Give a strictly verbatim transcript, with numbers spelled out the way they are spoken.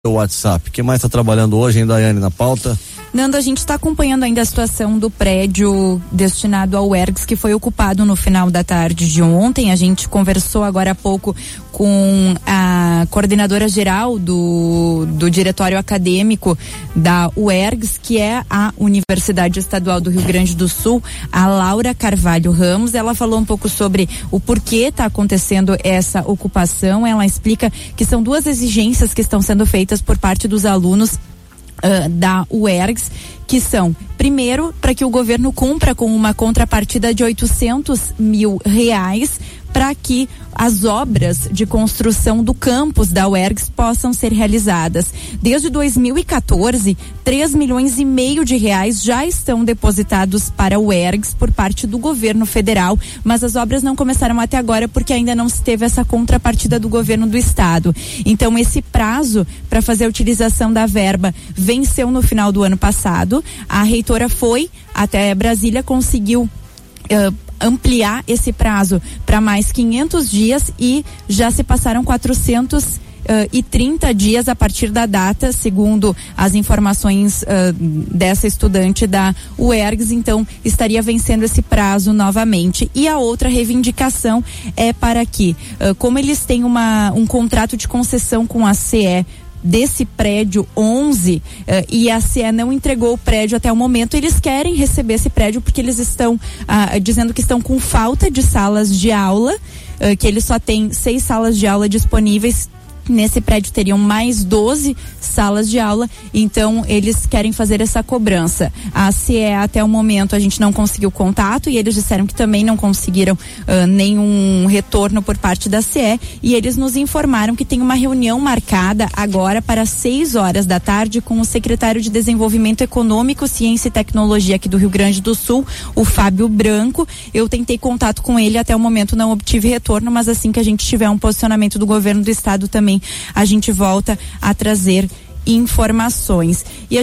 o WhatsApp. Quem mais está trabalhando hoje, hein, Daiane, na pauta? Nando, a gente está acompanhando ainda a situação do prédio destinado ao UERGS, que foi ocupado no final da tarde de ontem. A gente conversou agora há pouco com a coordenadora geral do, do diretório acadêmico da UERGS, que é a Universidade Estadual do Rio Grande do Sul, a Laura Carvalho Ramos. Ela falou um pouco sobre o porquê está acontecendo essa ocupação. Ela explica que são duas exigências que estão sendo feitas por parte dos alunos Uh, da UERGS, que são, primeiro, para que o governo cumpra com uma contrapartida de oitocentos mil reais para que as obras de construção do campus da UERGS possam ser realizadas. Desde dois mil e quatorze, três milhões e meio de reais já estão depositados para a UERGS por parte do governo federal, mas as obras não começaram até agora porque ainda não se teve essa contrapartida do governo do estado. Então, esse prazo para fazer a utilização da verba venceu no final do ano passado. A reitora foi até Brasília, conseguiu uh, ampliar esse prazo para mais quinhentos dias e já se passaram quatrocentos e trinta dias a partir da data, segundo as informações uh, dessa estudante da UERGS. Então estaria vencendo esse prazo novamente. E a outra reivindicação é para que, uh, como eles têm uma, um contrato de concessão com a C E desse prédio onze uh, e a C E não entregou o prédio até o momento, eles querem receber esse prédio porque eles estão uh, dizendo que estão com falta de salas de aula, uh, que eles só têm seis salas de aula disponíveis. Nesse prédio teriam mais doze salas de aula, então eles querem fazer essa cobrança. A C E até o momento a gente não conseguiu contato e eles disseram que também não conseguiram uh, nenhum retorno por parte da C E, e eles nos informaram que tem uma reunião marcada agora para seis horas da tarde com o secretário de Desenvolvimento Econômico, Ciência e Tecnologia aqui do Rio Grande do Sul, o Fábio Branco. Eu tentei contato com ele, até o momento não obtive retorno, mas assim que a gente tiver um posicionamento do governo do estado também, a gente volta a trazer informações. E a